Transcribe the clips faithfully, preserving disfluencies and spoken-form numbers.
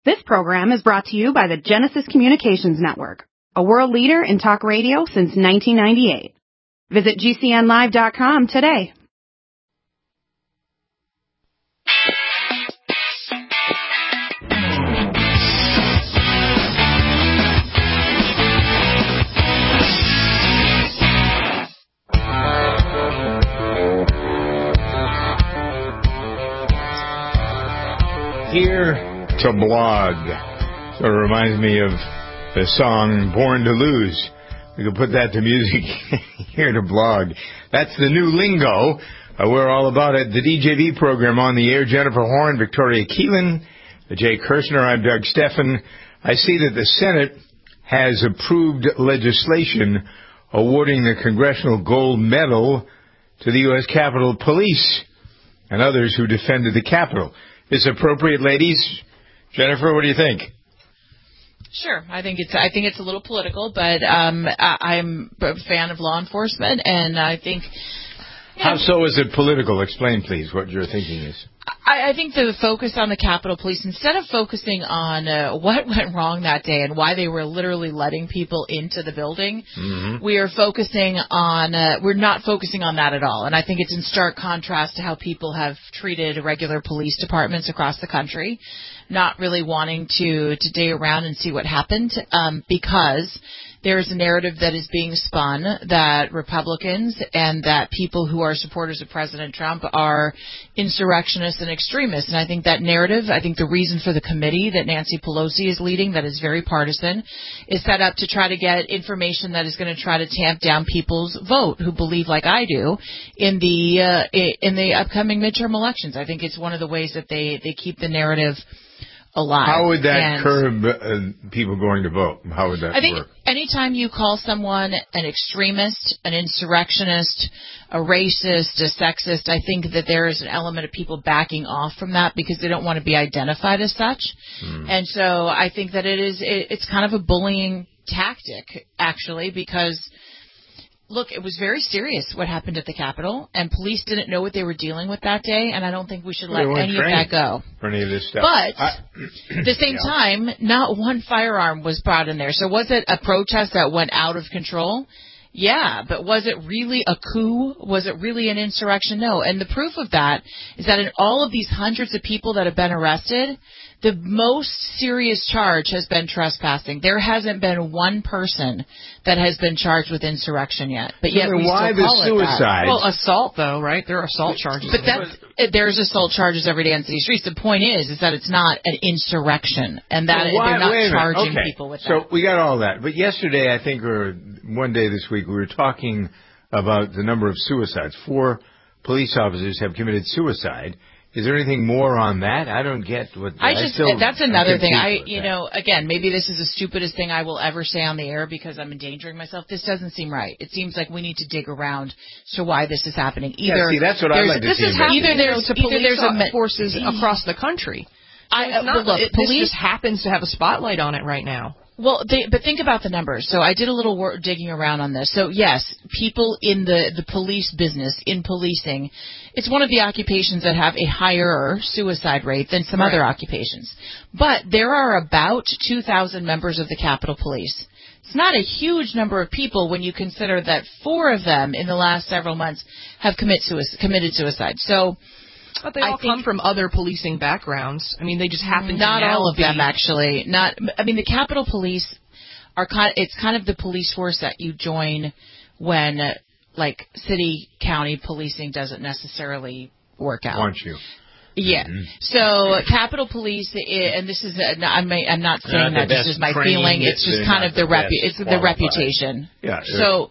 This program is brought to you by the Genesis Communications Network, a world leader in talk radio since nineteen ninety-eight. Visit G C N live dot com today. Here to blog. So it reminds me of the song Born to Lose. We could put that to music. Here to blog. That's the new lingo. Uh, we're all about it. The D J V program on the air. Jennifer Horn, Victoria Keelan, Jay Kirshner. I'm Doug Steffen. I see that the Senate has approved legislation awarding the Congressional Gold Medal to the U S Capitol Police and others who defended the Capitol. Is appropriate, ladies? Jennifer, what do you think? Sure. I think it's I think it's a little political, but um, I, I'm a fan of law enforcement, and I think... How know, so is it political? Explain, please, what your thinking is. I, I think the focus on the Capitol Police, instead of focusing on uh, what went wrong that day and why they were literally letting people into the building, mm-hmm. we are focusing on, uh, we're not focusing on that at all. And I think it's in stark contrast to how people have treated regular police departments across the country, not really wanting to, to dig around and see what happened, um, because there's a narrative that is being spun that Republicans and that people who are supporters of President Trump are insurrectionists and extremists. And I think that narrative, I think the reason for the committee that Nancy Pelosi is leading, that is very partisan, is set up to try to get information that is going to try to tamp down people's vote who believe, like I do, in the uh, in the upcoming midterm elections. I think it's one of the ways that they, they keep the narrative alive. How would that and curb uh, people going to vote? How would that I think work? Anytime you call someone an extremist, an insurrectionist, a racist, a sexist, I think that there is an element of people backing off from that because they don't want to be identified as such. Mm. And so I think that it is it, it's kind of a bullying tactic, actually, because look, it was very serious what happened at the Capitol, and police didn't know what they were dealing with that day, and I don't think we should let any of that go. For any of this stuff. But I, at the same yeah. time, not one firearm was brought in there. So was it a protest that went out of control? Yeah, but was it really a coup? Was it really an insurrection? No. And the proof of that is that in all of these hundreds of people that have been arrested, the most serious charge has been trespassing. There hasn't been one person that has been charged with insurrection yet. But yet so we why still the call suicide? it that. Well, assault, though, right? There are assault charges. But that's, there's assault charges every day on city streets. The point is, is that it's not an insurrection, and that well, why, they're not charging okay. people with that. So we got all that. But yesterday, I think, or one day this week, we were talking about the number of suicides. Four police officers have committed suicide. Is there anything more on that? I don't get what. I just I that's another thing. I you that. know again maybe this is the stupidest thing I will ever say on the air because I'm endangering myself. This doesn't seem right. It seems like we need to dig around as to why this is happening. Either yeah, see, that's what I like to this see. Is happening, either there's to either police there's a forces across the country. I uh, not, look, it, police this just happens to have a spotlight on it right now. Well, they, but think about the numbers. So I did a little work digging around on this. So yes, people in the, the police business, in policing, it's one of the occupations that have a higher suicide rate than some right. other occupations. But there are about two thousand members of the Capitol Police. It's not a huge number of people when you consider that four of them in the last several months have commit suicide, committed suicide. So... But they all I come from other policing backgrounds. I mean, they just happen to not all of be... them actually. Not. I mean, the Capitol Police are kind. It's kind of the police force that you join when, uh, like, city, county policing doesn't necessarily work out. Want you? Yeah. Mm-hmm. So Capitol Police, and this is, a, I'm, I'm not saying that this is my feeling. It's just kind of the repu- It's the reputation. Yeah. So.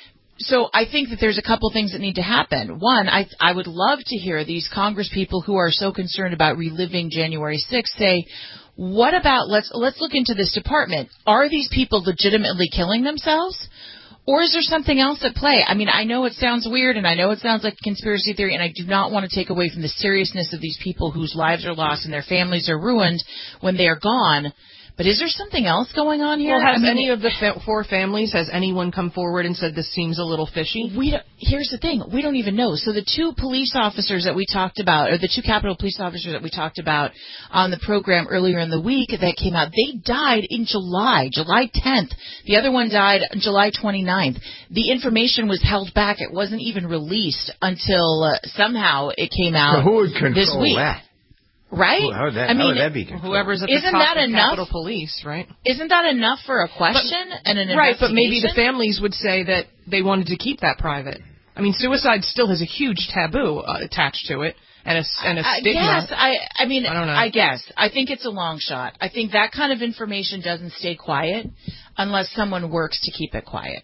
So I think that there's a couple things that need to happen. One, I I would love to hear these Congress people who are so concerned about reliving January sixth say, what about, let's let's look into this department. Are these people legitimately killing themselves? Or is there something else at play? I mean, I know it sounds weird, and I know it sounds like a conspiracy theory, and I do not want to take away from the seriousness of these people whose lives are lost and their families are ruined when they are gone. But is there something else going on here? Well, has I mean, any of the fa- four families, has anyone come forward and said this seems a little fishy? We don't, here's the thing. We don't even know. So the two police officers that we talked about, or the two Capitol police officers that we talked about on the program earlier in the week that came out, they died in July, July tenth. The other one died July twenty-ninth. The information was held back. It wasn't even released until uh, somehow it came out so who would control this week. that? Right? How would that, I mean, how would that be controlled? Whoever's at the Isn't top that of enough? Capitol Police, right? Isn't that enough for a question But- and an Right, but maybe the investigation? families would say that they wanted to keep that private. I mean, suicide still has a huge taboo uh, attached to it, and a, and a I stigma. guess. I, I mean, I don't know. I guess. I think it's a long shot. I think that kind of information doesn't stay quiet unless someone works to keep it quiet.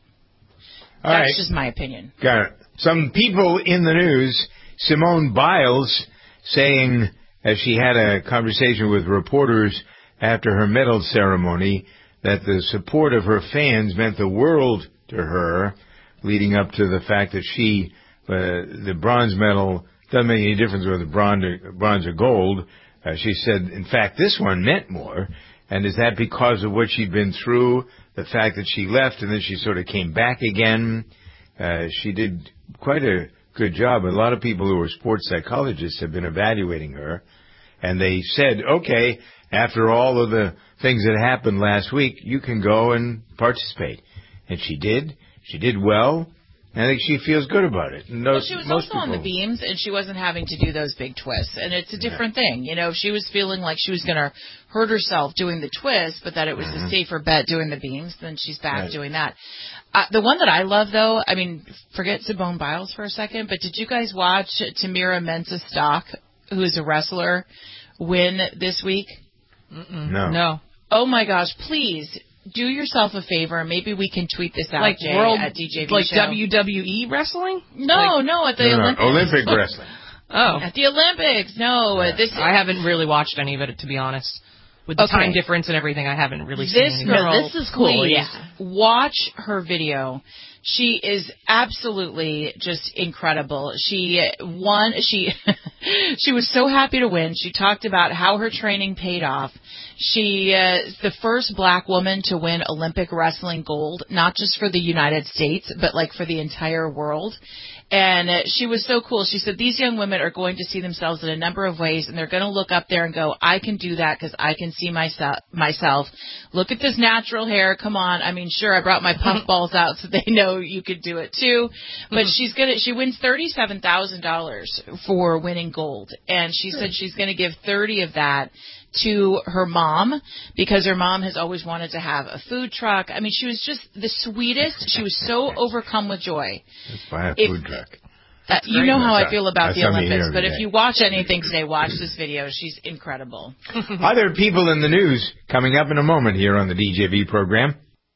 All That's right. just my opinion. Got it. Some people in the news, Simone Biles saying, as she had a conversation with reporters after her medal ceremony, that the support of her fans meant the world to her, leading up to the fact that she, uh, the bronze medal, doesn't make any difference whether bronze or, bronze or gold. Uh, she said, in fact, this one meant more. And is that because of what she'd been through, the fact that she left and then she sort of came back again? Uh, she did quite a good job. A lot of people who are sports psychologists have been evaluating her. And they said, okay, after all of the things that happened last week, you can go and participate. And she did. She did well. And I think she feels good about it. No, Well, she was most also on the people- beams, and she wasn't having to do those big twists. And it's a different Yeah. thing. You know, if she was feeling like she was going to hurt herself doing the twist, but that it was Mm-hmm. a safer bet doing the beams, then she's back Right. doing that. Uh, the one that I love, though, I mean, forget Simone Biles for a second, but did you guys watch Tamira Mensah-Stock, who is a wrestler, win this week? Mm-mm. No. No. Oh, my gosh, please do yourself a favor. Maybe we can tweet this out, Like Jay, world, at D J V like Show. W W E wrestling? No, Like- no, at the No, no, Olympics. Olympic wrestling. Oh. At the Olympics, no. Yeah. Uh, this I haven't really watched any of it, to be honest. With the Okay. time difference and everything, I haven't really seen This any. girl, No, this is cool, please yeah. watch her video. She is absolutely just incredible. She won. She she was so happy to win. She talked about how her training paid off. She uh, is the first black woman to win Olympic wrestling gold, not just for the United States, but like for the entire world. And uh, she was so cool. She said, these young women are going to see themselves in a number of ways, and they're going to look up there and go, I can do that because I can see myself. myself. Look at this natural hair. Come on. I mean, sure, I brought my puff balls out so they know you could do it too. But she's going to, she wins thirty-seven thousand dollars for winning gold. And she said she's going to give thirty of that to her mom because her mom has always wanted to have a food truck. I mean, she was just the sweetest. She was so overcome with joy. Let's buy a If- food truck. Uh, you know how I That's feel about that's the something Olympics, every but if day. you watch anything today, watch this video. She's incredible. Other people in the news coming up in a moment here on the D J V program.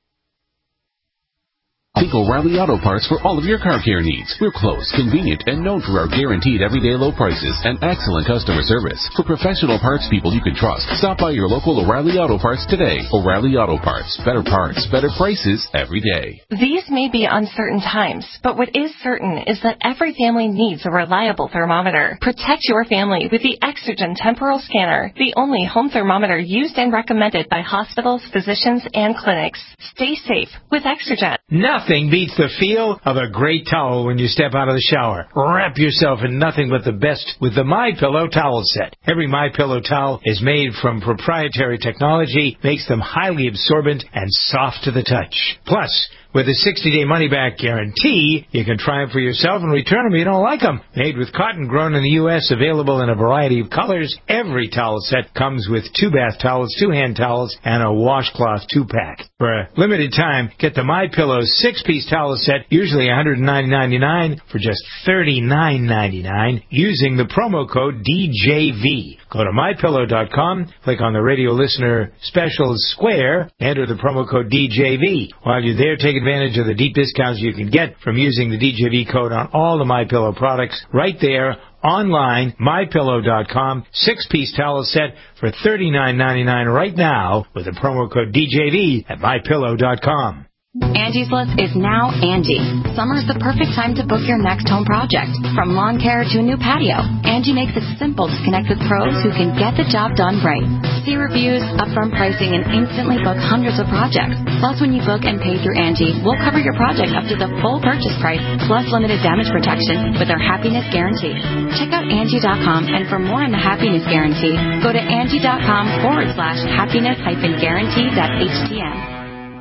Think O'Reilly Auto Parts for all of your car care needs. We're close, convenient, and known for our guaranteed everyday low prices and excellent customer service. For professional parts people you can trust, stop by your local O'Reilly Auto Parts today. O'Reilly Auto Parts. Better parts, better prices every day. These may be uncertain times, but what is certain is that every family needs a reliable thermometer. Protect your family with the Exergen Temporal Scanner, the only home thermometer used and recommended by hospitals, physicians, and clinics. Stay safe with Exergen. Nothing beats the feel of a great towel when you step out of the shower. Wrap yourself in nothing but the best with the MyPillow towel set. Every MyPillow towel is made from proprietary technology, makes them highly absorbent and soft to the touch. Plus, with a sixty-day money-back guarantee, you can try them for yourself and return them if you don't like them. Made with cotton grown in the U S, available in a variety of colors, every towel set comes with two bath towels, two hand towels, and a washcloth two-pack. For a limited time, get the MyPillow six-piece towel set, usually one hundred nine ninety-nine dollars, for just thirty-nine ninety-nine, using the promo code D J V. Go to my pillow dot com, click on the radio listener specials square, enter the promo code D J V. While you're there, take advantage of the deep discounts you can get from using the D J V code on all the MyPillow products right there online, my pillow dot com. Six-piece towel set for thirty-nine ninety-nine right now with the promo code D J V at my pillow dot com. Angie's List is now Angie. Summer's the perfect time to book your next home project. From lawn care to a new patio, Angie makes it simple to connect with pros who can get the job done right. See reviews, upfront pricing, and instantly book hundreds of projects. Plus, when you book and pay through Angie, we'll cover your project up to the full purchase price, plus limited damage protection with our Happiness Guarantee. Check out Angie dot com, and for more on the Happiness Guarantee, go to Angie dot com forward slash happiness hyphen guarantee dot H T M.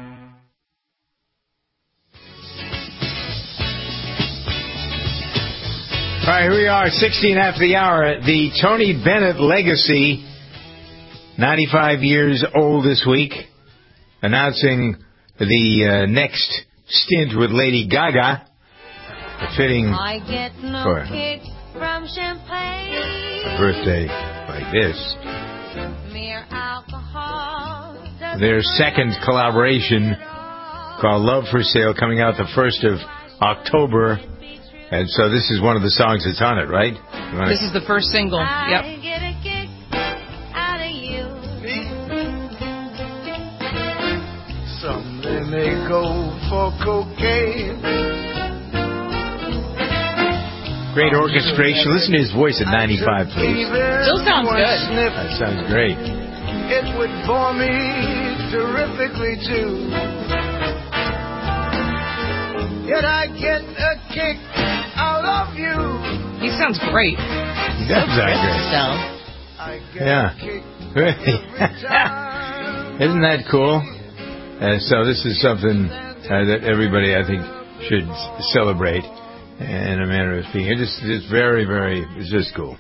All right, here we are, sixteen after the hour. The Tony Bennett legacy, ninety-five years old this week, announcing the uh, next stint with Lady Gaga, fitting I get no for kick from champagne. a birthday like this. Mere alcohol. Their second collaboration, called Love for Sale, coming out the first of October. And so this is one of the songs that's on it, right? This is the first single. Yep. I get a kick out of you. Some they may go for cocaine. Great orchestration. Listen to his voice at ninety-five, please. Still sounds good. That sounds great. It would bore me terrifically too. Yet I get a kick out of you. He sounds great. He does sound great. Yeah. Isn't that cool? Uh, so this is something uh, that everybody, I think, should celebrate in a manner of speaking. It just, it's very, very, it's just cool.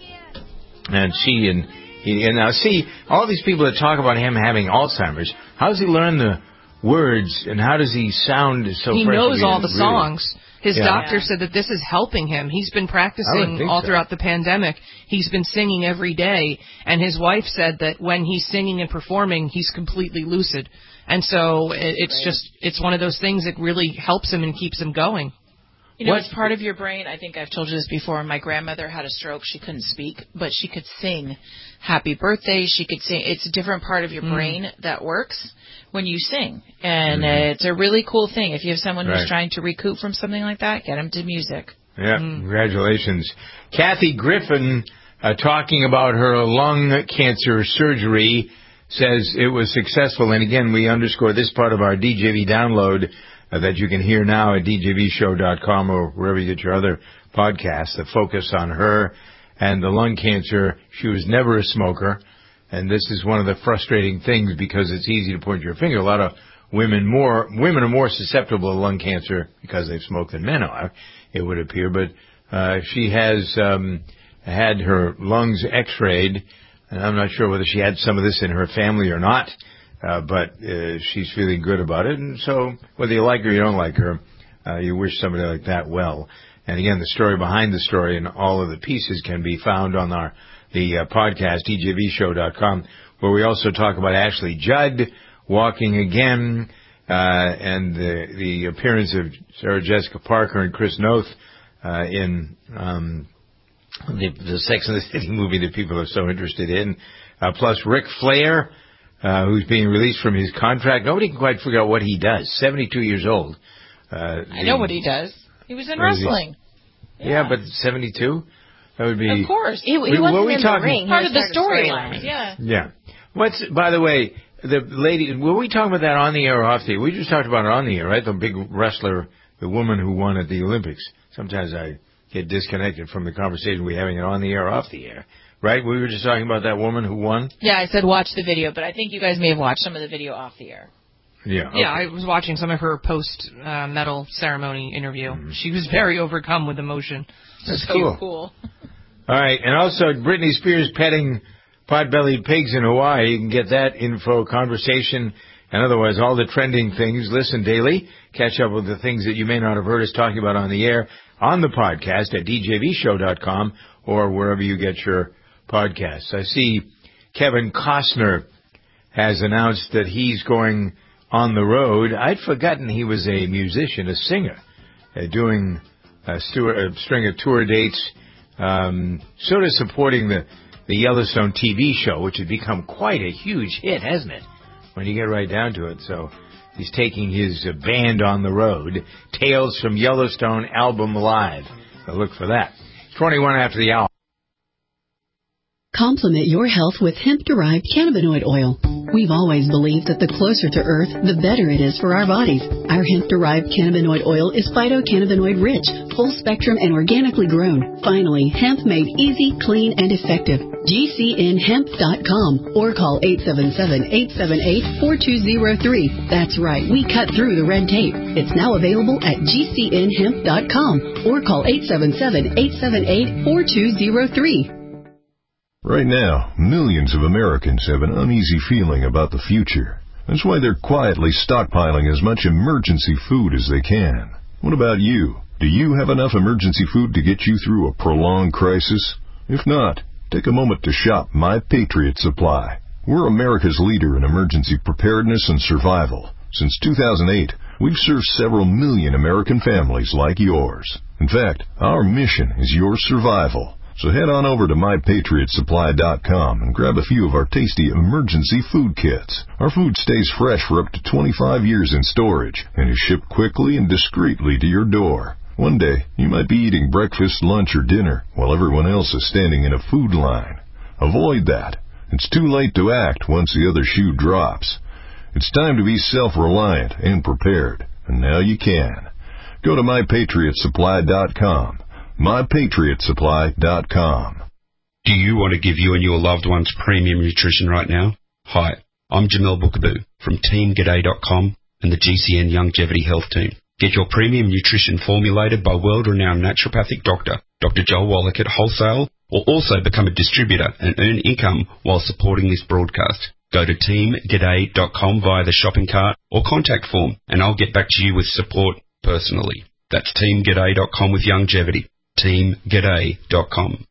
And she and he, and now see, all these people that talk about him having Alzheimer's, how does he learn the words and how does he sound so He fresh knows again? all the Really? songs. His Yeah. doctor Yeah. said that this is helping him. He's been I practicing would think all so. throughout the pandemic. He's been singing every day. And his wife said that when he's singing and performing, he's completely lucid. And so it, it's just, it's one of those things that really helps him and keeps him going. You know, What- it's part of your brain. I think I've told you this before. My grandmother had a stroke. She couldn't speak, but she could sing happy birthday. She could sing. It's a different part of your Mm. brain that works when you sing. And Mhm. uh, it's a really cool thing. If you have someone Right. who's trying to recoup from something like that, get them to music. Yeah, Mm. congratulations. Kathy Griffin, uh, talking about her lung cancer surgery, says it was successful. And again, we underscore this part of our D J V download uh, that you can hear now at D J V show dot com or wherever you get your other podcasts. The focus on her and the lung cancer. She was never a smoker. And this is one of the frustrating things because it's easy to point your finger. A lot of women more women are more susceptible to lung cancer because they've smoked than men are, it would appear. But uh, she has um, had her lungs x-rayed, and I'm not sure whether she had some of this in her family or not, uh, but uh, she's feeling good about it. And so whether you like her or you don't like her, uh, you wish somebody like that well. And again, the story behind the story and all of the pieces can be found on our the uh, podcast, D J V show dot com, where we also talk about Ashley Judd walking again, uh, and the, the appearance of Sarah Jessica Parker and Chris Noth uh, in um, the, the Sex and the City movie that people are so interested in, uh, plus Ric Flair, uh, who's being released from his contract. Nobody can quite figure out what he does. seventy-two years old. Uh, I know what he does. He was in What is he? wrestling. Yeah, but seventy-two? That would be... Of course. He, he We- wasn't what we in talking- the ring. He Part was of the part storyline. Yeah. Yeah. What's, by the way, the lady, were we talking about that on the air or off the air? We just talked about it on the air, right? The big wrestler, the woman who won at the Olympics. Sometimes I get disconnected from the conversation we're having it on the air or off the air. Right? We were just talking about that woman who won? Yeah, I said watch the video, but I think you guys may have watched some of the video off the air. Yeah. Yeah, okay. I was watching some of her post-medal ceremony interview. Mm-hmm. She was very overcome with emotion. That's So cool. cool. All right. And also, Britney Spears petting pot-bellied pigs in Hawaii. You can get that info, conversation, and otherwise all the trending things. Listen daily. Catch up with the things that you may not have heard us talking about on the air on the podcast at D J V show dot com or wherever you get your podcasts. I see Kevin Costner has announced that he's going on the road. I'd forgotten he was a musician, a singer, uh, doing a, stu- a string of tour dates, um, sort of supporting the, the Yellowstone T V show, which has become quite a huge hit, hasn't it? when you get right down to it. So he's taking his uh, band on the road. Tales from Yellowstone album live. So look for that. twenty-one after the hour. Complement your health with hemp-derived cannabinoid oil. We've always believed that the closer to Earth, the better it is for our bodies. Our hemp-derived cannabinoid oil is phytocannabinoid-rich, full-spectrum, and organically grown. Finally, hemp made easy, clean, and effective. G C N hemp dot com or call eight seven seven, eight seven eight, four two zero three. That's right, we cut through the red tape. It's now available at G C N hemp dot com or call eight seven seven, eight seven eight, four two zero three. Right now, millions of Americans have an uneasy feeling about the future. That's why they're quietly stockpiling as much emergency food as they can. What about you? Do you have enough emergency food to get you through a prolonged crisis? If not, take a moment to shop My Patriot Supply. We're America's leader in emergency preparedness and survival. Since two thousand eight, we've served several million American families like yours. In fact, our mission is your survival. So head on over to my patriot supply dot com and grab a few of our tasty emergency food kits. Our food stays fresh for up to twenty-five years in storage and is shipped quickly and discreetly to your door. One day, you might be eating breakfast, lunch, or dinner while everyone else is standing in a food line. Avoid that. It's too late to act once the other shoe drops. It's time to be self-reliant and prepared, and now you can. Go to my patriot supply dot com. my patriot supply dot com. Do you want to give you and your loved ones premium nutrition right now? Hi, I'm Jamel Bookaboo from team g'day dot com and the G C N Longevity Health Team. Get your premium nutrition formulated by world-renowned naturopathic doctor, Doctor Joel Wallach at Wholesale, or also become a distributor and earn income while supporting this broadcast. Go to team g'day dot com via the shopping cart or contact form, and I'll get back to you with support personally. That's team g'day dot com with longevity. team g'day dot com.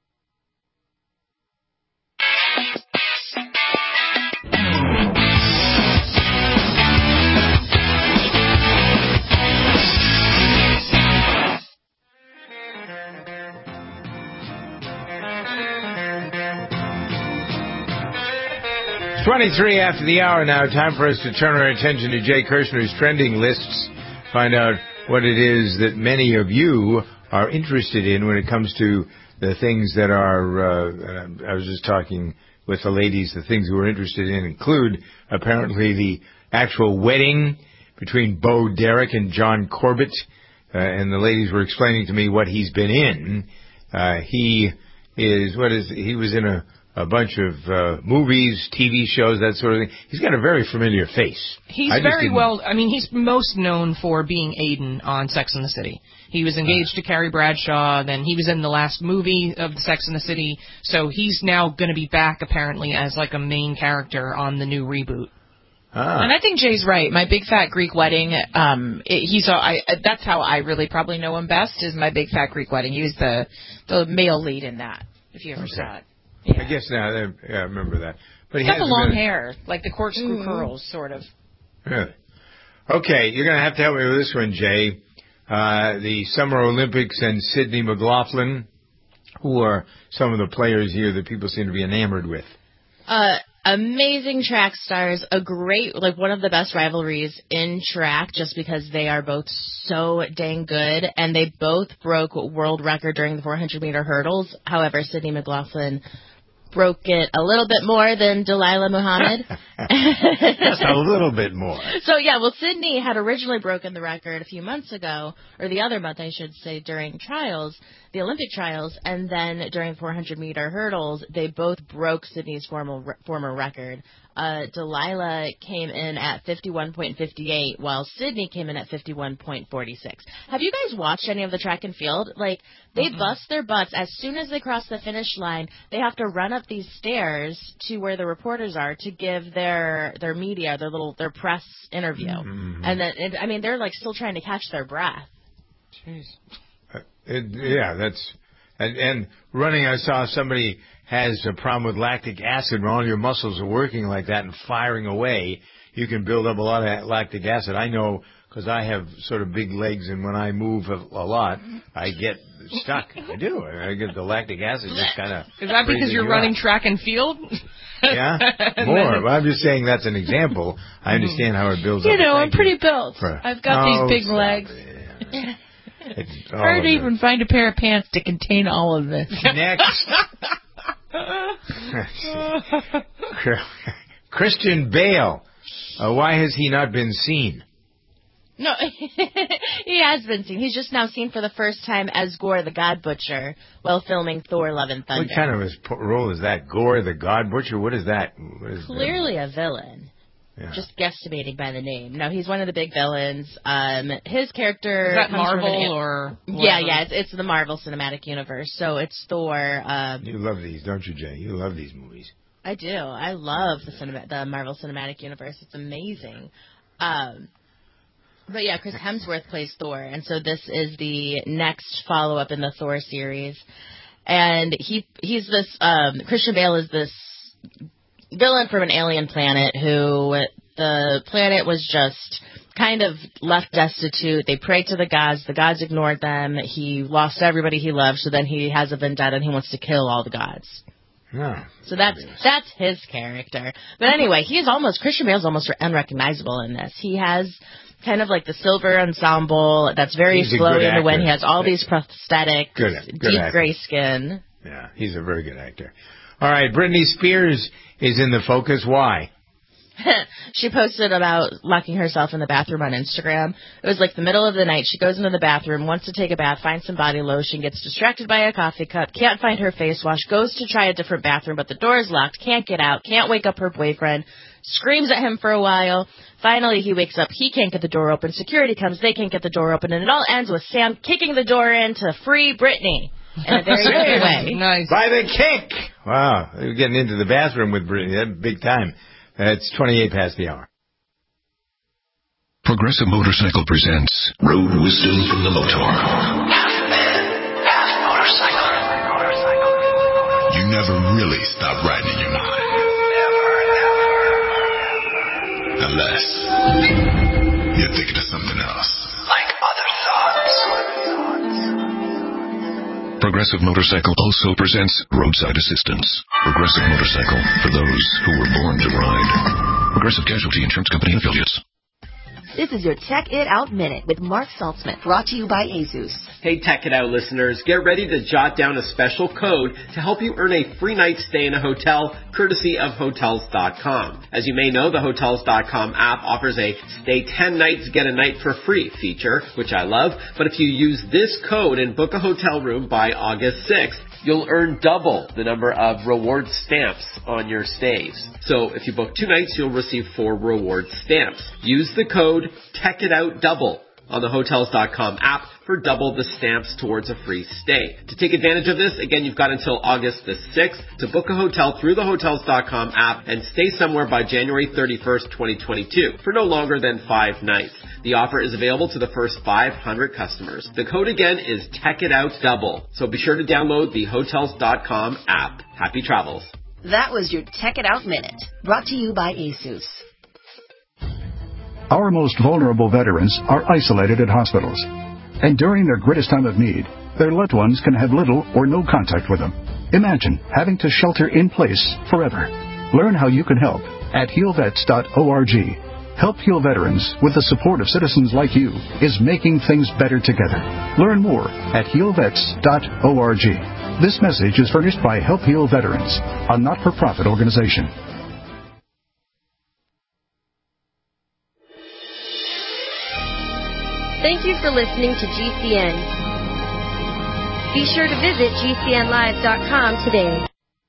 twenty-three after the hour now. Time for us to turn our attention to Jay Kirshner's trending lists. Find out what it is that many of you are interested in when it comes to the things that are, uh, I was just talking with the ladies, the things we're interested in include apparently the actual wedding between Bo Derek and John Corbett. Uh, and the ladies were explaining to me what he's been in. Uh, he is, what is, he was in a, a bunch of uh, movies, T V shows, that sort of thing. He's got a very familiar face. He's very well, I mean, he's most known for being Aiden on Sex and the City. He was engaged uh, to Carrie Bradshaw, then he was in the last movie of Sex and the City, so he's now going to be back apparently as like a main character on the new reboot. Ah. And I think Jay's right. My Big Fat Greek Wedding, um, it, he's a, I, that's how I really probably know him best, is My Big Fat Greek Wedding. He was the, the male lead in that, if you ever okay. saw it. Yeah. I guess now, yeah, I remember that. But he's he got the long been... hair, like the corkscrew mm. curls, sort of. Really? Okay, you're going to have to help me with this one, Jay. Uh, the Summer Olympics and Sydney McLaughlin, who are some of the players here that people seem to be enamored with? Uh, amazing track stars, a great, like one of the best rivalries in track just because they are both so dang good, and they both broke world record during the four hundred meter hurdles. However, Sydney McLaughlin broke it a little bit more than Delilah Muhammad. Just a little bit more. So, yeah, well, Sydney had originally broken the record a few months ago, or the other month, I should say, during trials, the Olympic trials, and then during four hundred meter hurdles, they both broke Sydney's formal, former record. Uh, Delilah came in at fifty-one point five eight, while Sydney came in at fifty-one point four six. Have you guys watched any of the track and field? Like, they mm-hmm. bust their butts. As soon as they cross the finish line, they have to run up these stairs to where the reporters are to give their their media, their little their press interview. Mm-hmm. And then, it, I mean, they're like still trying to catch their breath. Jeez. Uh, it, yeah, that's and and running. I saw somebody has a problem with lactic acid. When all your muscles are working like that and firing away, you can build up a lot of lactic acid. I know because I have sort of big legs, and when I move a, a lot, I get stuck. I do. I get the lactic acid just kind of. Is that because you're running out. track and field? Yeah, more. Well, I'm just saying that's an example. I understand how it builds you up. You know, Thank I'm pretty you. built. For, I've got oh, these big stop legs. It. It's hard to even find a pair of pants to contain all of this. Next. Christian Bale. Uh, why has he not been seen? No, he has been seen. He's just now seen for the first time as Gore the God Butcher while filming Thor: Love and Thunder. What kind of a role is that? Gore the God Butcher? What is that? What is Clearly that? a villain. Yeah. Just guesstimating by the name. No, he's one of the big villains. Um, his character... Is that Marvel an, or... Yeah, yeah, it's, it's the Marvel Cinematic Universe. So it's Thor... Um, you love these, don't you, Jay? You love these movies. I do. I love the cinema, the Marvel Cinematic Universe. It's amazing. Um, but yeah, Chris Hemsworth plays Thor, and so this is the next follow-up in the Thor series. And he he's this... Um, Christian Bale is this... villain from an alien planet who the planet was just kind of left destitute. They prayed to the gods. The gods ignored them. He lost everybody he loved, so then he has a vendetta and he wants to kill all the gods. Yeah. So that's that's his character. But anyway, he is almost, Christian Bale's almost unrecognizable in this. He has kind of like the silver ensemble that's very He's flowy in the wind. He has all these prosthetics, good, good deep actor. gray skin. Yeah, he's a very good actor. All right, Britney Spears is in the focus. Why? She posted about locking herself in the bathroom on Instagram. It was like the middle of the night. She goes into the bathroom, wants to take a bath, finds some body lotion, gets distracted by a coffee cup, can't find her face wash, goes to try a different bathroom, but the door is locked, can't get out, can't wake up her boyfriend, screams at him for a while. Finally, he wakes up. He can't get the door open. Security comes. They can't get the door open. And it all ends with Sam kicking the door in to free Britney. In a very good way. Nice. By the kick. Wow. We're getting into the bathroom with Britney. That's big time. It's twenty-eight past the hour. Progressive Motorcycle presents Road Wisdom from the Motor. Half man, half motorcycle. motorcycle. You never really stop riding in your mind. Never, never. Unless you're thinking of something else. Like other thoughts. Progressive Motorcycle also presents Roadside Assistance. Progressive Motorcycle for those who were born to ride. Progressive Casualty Insurance Company and Affiliates. This is your Tech It Out Minute with Mark Saltzman, brought to you by Asus. Hey, Tech It Out listeners, get ready to jot down a special code to help you earn a free night stay in a hotel, courtesy of Hotels dot com. As you may know, the Hotels dot com app offers a stay ten nights, get a night for free feature, which I love. But if you use this code and book a hotel room by August sixth, you'll earn double the number of reward stamps on your stays. So if you book two nights, you'll receive four reward stamps. Use the code TechItOutDouble on the Hotels dot com app for double the stamps towards a free stay. To take advantage of this, again, you've got until August the sixth to book a hotel through the Hotels dot com app and stay somewhere by January thirty-first, twenty twenty-two for no longer than five nights. The offer is available to the first five hundred customers. The code again is TechItOutDouble. So be sure to download the Hotels dot com app. Happy travels. That was your Tech It Out Minute, brought to you by Asus. Our most vulnerable veterans are isolated at hospitals. And during their greatest time of need, their loved ones can have little or no contact with them. Imagine having to shelter in place forever. Learn how you can help at heal vets dot org. Help Heal Veterans, with the support of citizens like you, is making things better together. Learn more at heal vets dot org. This message is furnished by Help Heal Veterans, a not-for-profit organization. Thank you for listening to G C N. Be sure to visit G C N live dot com today.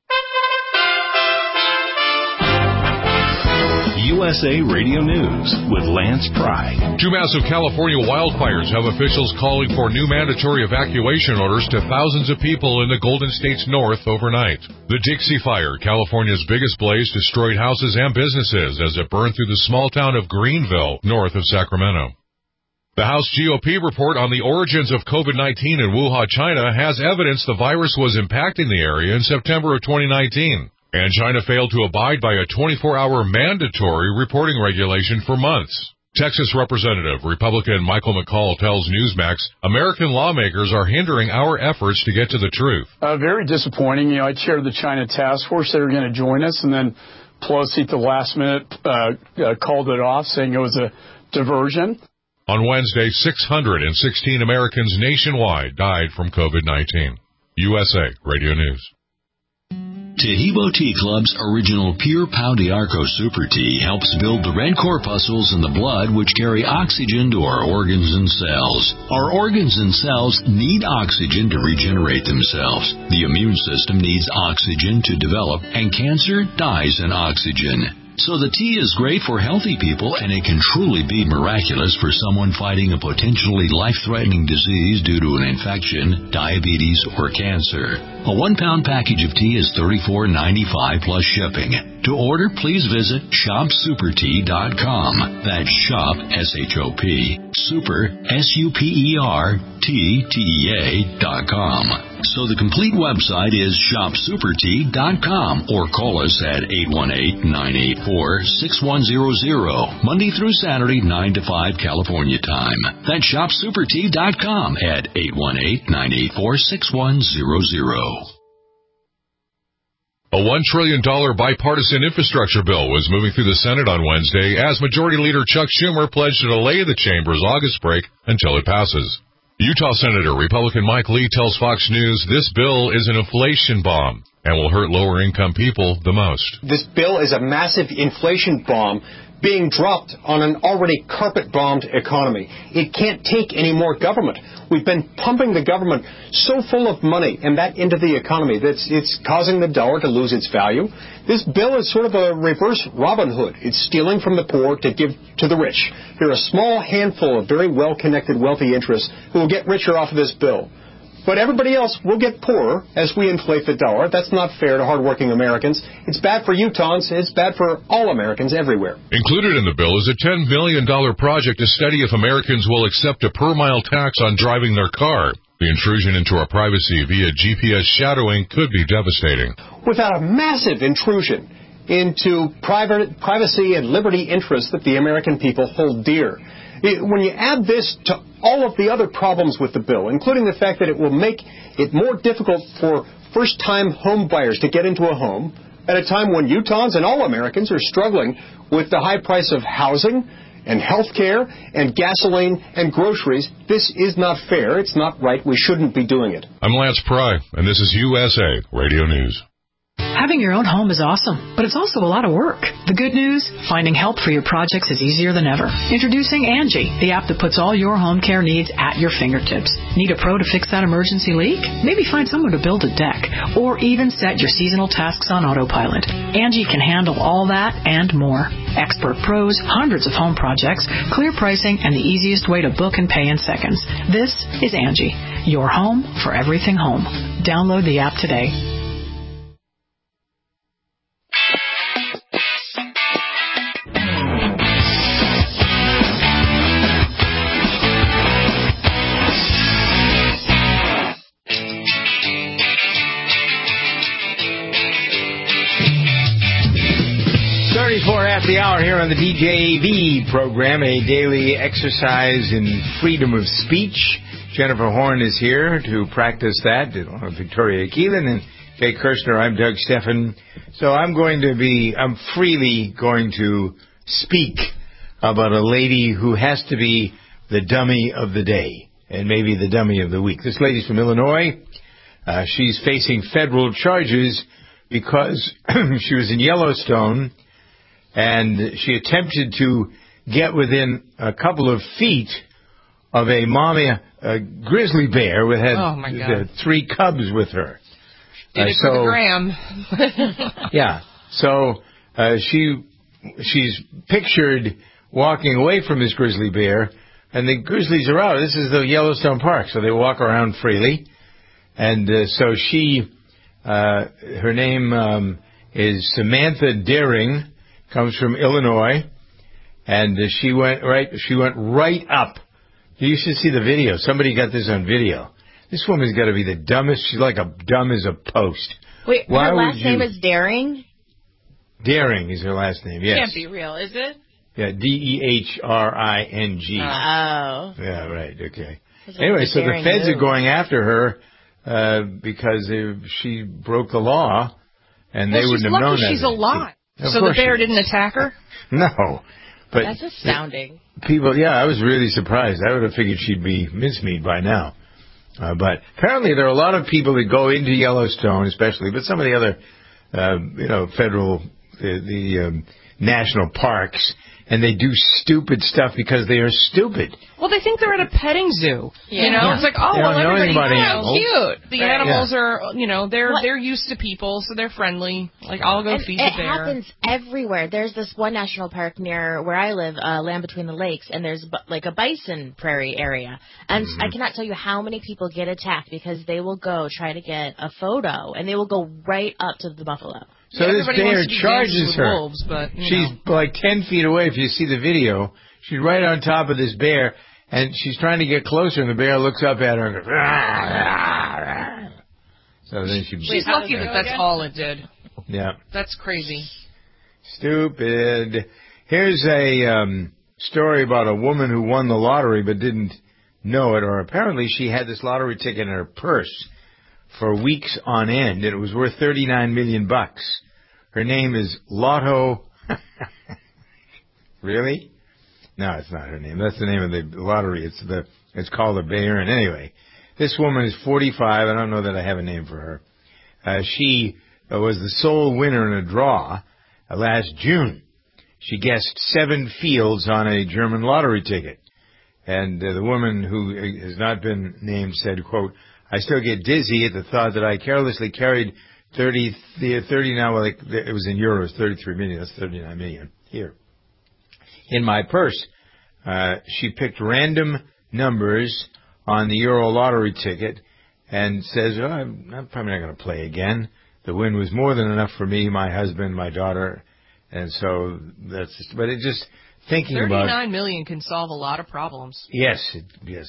U S A Radio News with Lance Pry. Two massive California wildfires have officials calling for new mandatory evacuation orders to thousands of people in the Golden State's north overnight. The Dixie Fire, California's biggest blaze, destroyed houses and businesses as it burned through the small town of Greenville, north of Sacramento. The House G O P report on the origins of COVID nineteen in Wuhan, China, has evidence the virus was impacting the area in September of twenty nineteen. And China failed to abide by a twenty-four hour mandatory reporting regulation for months. Texas Representative Republican Michael McCall tells Newsmax American lawmakers are hindering our efforts to get to the truth. Uh, very disappointing. You know, I chaired the China task force. They were going to join us, and then Pelosi at the last minute uh, uh, called it off, saying it was a diversion. On Wednesday, six hundred sixteen Americans nationwide died from COVID nineteen. U S A Radio News. Tahibo Tea Club's original Pure Pau d'Arco Super Tea helps build the red corpuscles in the blood which carry oxygen to our organs and cells. Our organs and cells need oxygen to regenerate themselves. The immune system needs oxygen to develop, and cancer dies in oxygen. So the tea is great for healthy people, and it can truly be miraculous for someone fighting a potentially life-threatening disease due to an infection, diabetes, or cancer. A one-pound package of tea is thirty-four ninety-five plus shipping. To order, please visit shop super tea dot com. That's shop, S H O P, super, S U P E R, T, T E A dot com. So the complete website is shop super tea dot com, or call us at eight one eight, nine eight four, six one zero zero, Monday through Saturday, nine to five California time. That's shop super tea dot com at eight one eight, nine eight four, six one zero zero. A one trillion dollars bipartisan infrastructure bill was moving through the Senate on Wednesday as Majority Leader Chuck Schumer pledged to delay the chamber's August break until it passes. Utah Senator Republican Mike Lee tells Fox News this bill is an inflation bomb and will hurt lower-income people the most. This bill is a massive inflation bomb being dropped on an already carpet-bombed economy. It can't take any more government. We've been pumping the government so full of money and that into the economy that it's, it's causing the dollar to lose its value. This bill is sort of a reverse Robin Hood. It's stealing from the poor to give to the rich. There are a small handful of very well-connected, wealthy interests who will get richer off of this bill. But everybody else will get poorer as we inflate the dollar. That's not fair to hardworking Americans. It's bad for Utahns. It's bad for all Americans everywhere. Included in the bill is a ten million dollars project to study if Americans will accept a per-mile tax on driving their car. The intrusion into our privacy via G P S shadowing could be devastating. Without a massive intrusion into private privacy and liberty interests that the American people hold dear. When you add this to all of the other problems with the bill, including the fact that it will make it more difficult for first-time home buyers to get into a home at a time when Utahns and all Americans are struggling with the high price of housing and health care and gasoline and groceries, this is not fair. It's not right. We shouldn't be doing it. I'm Lance Pry, and this is U S A Radio News. Having your own home is awesome, but it's also a lot of work. The good news, finding help for your projects is easier than ever. Introducing Angie, the app that puts all your home care needs at your fingertips. Need a pro to fix that emergency leak? Maybe find someone to build a deck, or even set your seasonal tasks on autopilot. Angie can handle all that and more. Expert pros, hundreds of home projects, clear pricing, and the easiest way to book and pay in seconds. This is Angie, your home for everything home. Download the app today. thirty-four after the hour here on the D J V program, a daily exercise in freedom of speech. Jennifer Horn is here to practice that, along with Victoria Keelan and Kay Kirshner. I'm Doug Steffen. So I'm going to be, I'm freely going to speak about a lady who has to be the dummy of the day and maybe the dummy of the week. This lady's from Illinois. Uh, she's facing federal charges because she was in Yellowstone and she attempted to get within a couple of feet of a mommy, a grizzly bear who had oh my God. uh, three cubs with her. Did uh, it so, for the gram. yeah. So uh, she she's pictured walking away from this grizzly bear, and the grizzlies are out. This is the Yellowstone Park, so they walk around freely. And uh, so she, uh, her name um, is Samantha Daring, comes from Illinois, and uh, she went right. She went right up. You should see the video. Somebody got this on video. This woman's got to be the dumbest. She's like a dumb as a post. Wait, Why her last would name you... is Daring? Daring is her last name, yes. Can't be real, is it? Yeah, D E H R I N G. Oh. Yeah, right, okay. Like Anyway, so the daring feds move. are going after her uh, because they, she broke the law, and well, they wouldn't she's have known lucky that. she's alive. Of So the course bear she is. didn't attack her? No. But That's astounding. people, yeah, I was really surprised. I would have figured she'd be mincemeat by now. Uh, but apparently there are a lot of people that go into Yellowstone, especially, but some of the other, uh, you know, federal, the, the um, national parks, and they do stupid stuff because they are stupid. Well, they think they're at a petting zoo. Yeah. You know, Yeah. it's like, oh, They well, don't know everybody, anybody oh, animals. cute. The Right. animals Yeah. are, you know, they're What? they're used to people, so they're friendly. Like, I'll go And feed it the bear. happens everywhere. There's this one national park near where I live, uh, Land Between the Lakes, and there's bu- like a bison prairie area. And Mm-hmm. I cannot tell you how many people get attacked because they will go try to get a photo, and they will go right up to the buffalo. So Yeah, this everybody bear wants to be dangerous charges with her. wolves, but, you She's know. like ten feet away. If you see the video, she's right on top of this bear, and she's trying to get closer, and the bear looks up at her and goes, "Rah, rah, rah." So then she... She's lucky that that's all it did. Yeah. That's crazy. Stupid. Here's a um, story about a woman who won the lottery but didn't know it, or apparently she had this lottery ticket in her purse for weeks on end, and it was worth thirty-nine million bucks. Her name is Lotto. Really? No, it's not her name. That's the name of the lottery. It's the it's called a Bayern. Anyway, this woman is forty-five. I don't know that I have a name for her. Uh, she uh, was the sole winner in a draw uh, last June. She guessed seven fields on a German lottery ticket. And uh, the woman who has not been named said, quote, "I still get dizzy at the thought that I carelessly carried thirty, thirty now, well, like, it was in euros, thirty-three million, that's thirty-nine million here, in my purse." Uh, she picked random numbers on the Euro lottery ticket and says, oh, I'm, I'm probably not going to play again. The win was more than enough for me, my husband, my daughter, and so that's just, but it just thinking about... thirty-nine million can solve a lot of problems. Yes, it, yes.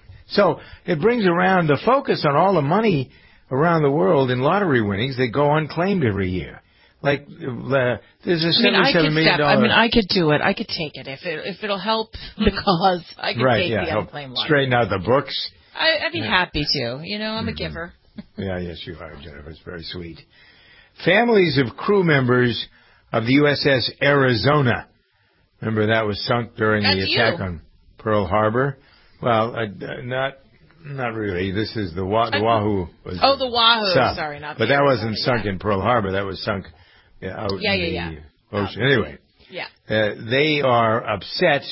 So it brings around the focus on all the money around the world in lottery winnings that go unclaimed every year. Like, uh, there's a I mean, I could seventy-seven million step. dollars... I mean, I could do it. I could take it if it if it'll help the cause. I could right, take yeah, the help unclaimed lottery. straighten out the books. I, I'd be Yeah. happy to. You know, I'm a giver. Yeah, yes, you are, Jennifer. It's very sweet. Families of crew members of the U S S Arizona. Remember that was sunk during That's the attack you. on Pearl Harbor? Well, uh, not not really. This is the, Wa- the Wahoo. Was Oh, the Wahoo. sunk. Sorry, not But the that Arizona, wasn't sunk in Pearl Harbor. That was sunk yeah, out Yeah, in yeah, the yeah. ocean. Anyway, Yeah. uh, they are upset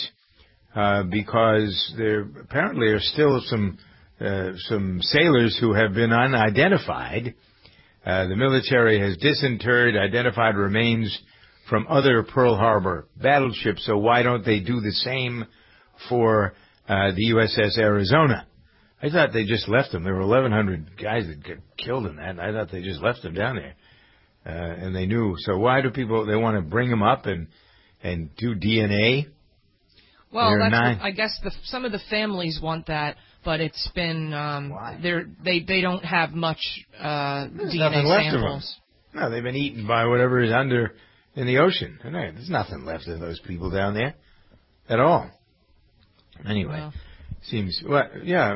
uh, because there apparently are still some uh, some sailors who have been unidentified. Uh, the military has disinterred identified remains from other Pearl Harbor battleships, so why don't they do the same for uh, the U S S Arizona? I thought they just left them. There were eleven hundred guys that got killed in that, and I thought they just left them down there. Uh, and they knew. So why do people, they want to bring them up and, and do D N A? Well, There are that's nine. what, I guess the, some of the families want that, but it's been um, they're, they they don't have much uh, There's D N A nothing left of them. samples. No, they've been eaten by whatever is under in the ocean. And there- There's nothing left of those people down there at all. Anyway, Well. seems well, yeah.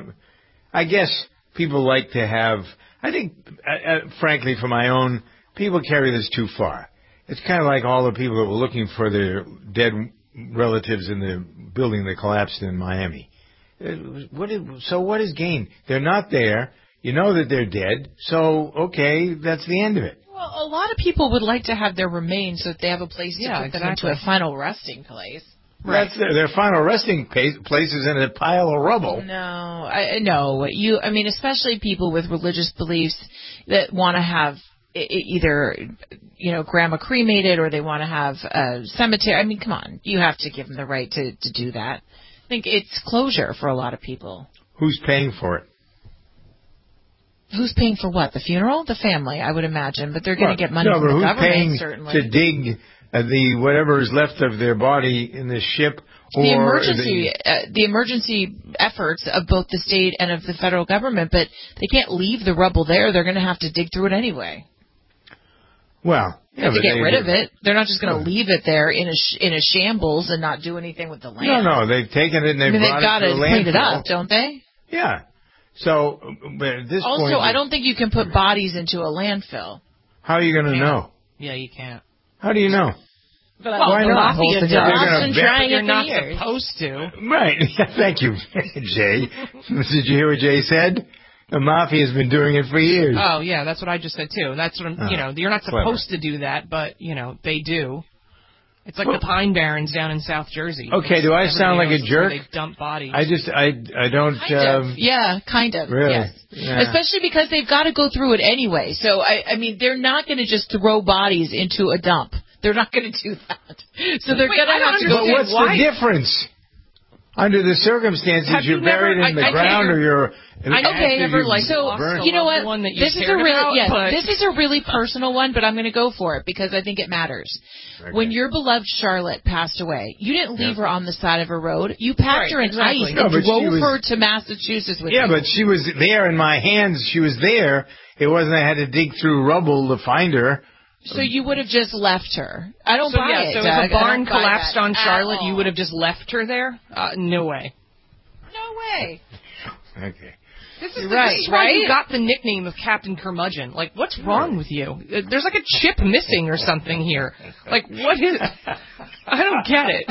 I guess people like to have. I think, uh, uh, frankly, for my own, people carry this too far. It's kind of like all the people that were looking for their dead relatives in the building that collapsed in Miami. Uh, What is, so what is gained? They're not there. You know that they're dead. So, okay, that's the end of it. Well, a lot of people would like to have their remains so that they have a place to Yeah, put them exactly. into a final resting place. That's their, their final resting pa- place is in a pile of rubble. No, I, no. You, I mean, especially people with religious beliefs that want to have i- i- either, you know, grandma cremated or they want to have a cemetery. I mean, come on, you have to give them the right to to do that. I think it's closure for a lot of people. Who's paying for it? Who's paying for what? The funeral? The family, I would imagine, but they're going Well, to get money no, from but the who's government, paying certainly. to dig uh, the whatever is left of their body in the ship? Or the emergency the- uh, the emergency efforts of both the state and of the federal government, but they can't leave the rubble there. They're going to have to dig through it anyway. Well, yeah, to get they, rid of it. They're not just going to leave it there in a sh- in a shambles and not do anything with the land. No, no, they've taken it and they've I mean, brought they've it to got the to clean it landfill. up, don't they? Yeah. So, but at this also, point... I don't think you can put bodies into a landfill. How are you going to Yeah. know? Yeah, you can't. How do you know? But well, why the not? mafia They're does. gonna Been bet- trying You're it for not years. supposed to. Right. Thank you, Jay. Did you hear what Jay said? The mafia's been doing it for years. Oh, yeah, that's what I just said, too. That's what I'm, Oh, you know, you're not clever. supposed to do that, but, you know, they do. It's like the Pine Barrens down in South Jersey. Okay, It's- do I sound like everybody a knows it's where jerk? They dump bodies. I just, I, I don't, Kind um, of. Yeah, kind of. really? Yes. Yeah. Especially because they've got to go through it anyway. So, I, I mean, they're not going to just throw bodies into a dump. They're not going to do that. So they're Wait, going I to don't have to go But through what's why- the difference? Under the circumstances, Have you're you never- buried in the I- I ground can't- or you're... I know Okay, you never you like so burn. you know what? One that you This is a cared really about, yes, but- this is a really personal one, but I'm going to go for it because I think it matters. Okay. When your beloved Charlotte passed away, you didn't leave Yeah. her on the side of a road. You packed Right, her in exactly. ice No, and but she drove was- her to Massachusetts with Yeah, you. but she was there in my hands. She was there. It wasn't I had to dig through rubble to find her. So you would have just left her. I don't so, buy yeah, it. so Doug. if I a barn don't buy collapsed that on at Charlotte, all. you would have just left her there? Uh, no way. No way. Okay. This is, You're this right, is why you right? got the nickname of Captain Curmudgeon. Like, what's wrong with you? Uh, There's like a chip missing or something here. Like, what is... I don't get it.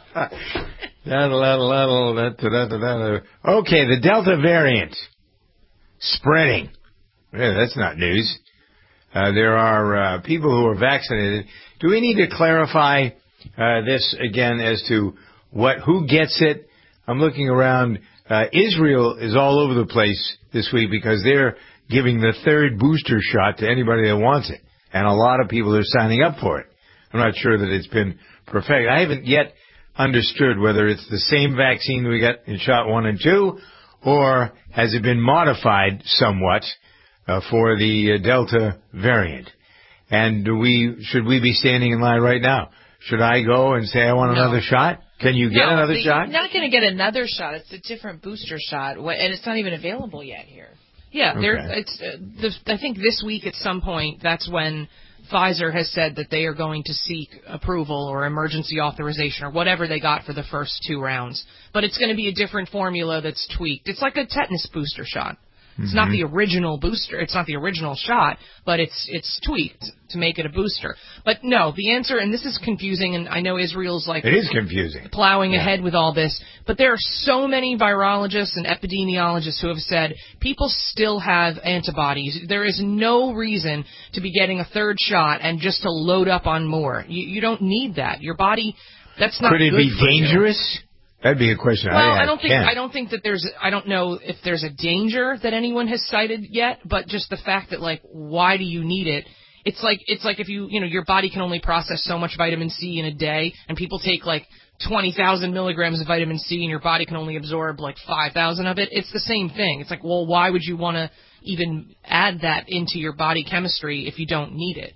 Okay, the Delta variant spreading. Yeah, that's not news. Uh, there are uh, people who are vaccinated. Do we need to clarify uh, this again as to what who gets it? I'm looking around. Uh, Israel is all over the place this week because they're giving the third booster shot to anybody that wants it, and a lot of people are signing up for it. I'm not sure that it's been perfect. I haven't yet understood whether it's the same vaccine we got in shot one and two, or has it been modified somewhat uh, for the uh, Delta variant. And do we should we be standing in line right now? Should I go and say I want No. another shot? Can you get no, another the- shot? You're not going to get another shot. It's a different booster shot, wh- and it's not even available yet here. Yeah, there. Okay. It's. Uh, the, I think this week at some point, that's when Pfizer has said that they are going to seek approval or emergency authorization or whatever they got for the first two rounds. But it's going to be a different formula that's tweaked. It's like a tetanus booster shot. It's not the original booster. It's not the original shot, but it's it's tweaked to make it a booster. But no, the answer, and this is confusing, and I know Israel's like It is confusing. plowing Yeah. ahead with all this, but there are so many virologists and epidemiologists who have said people still have antibodies. There is no reason to be getting a third shot and just to load up on more. You, you don't need that. Your body, that's not Could it good be for you. dangerous? That'd be a question Well, I I have. don't think Ken. I don't think that there's I don't know if there's a danger that anyone has cited yet, but just the fact that like why do you need it? It's like it's like if you you know your body can only process so much vitamin C in a day, and people take like twenty thousand milligrams of vitamin C, and your body can only absorb like five thousand of it. It's the same thing. It's like, well, why would you want to even add that into your body chemistry if you don't need it?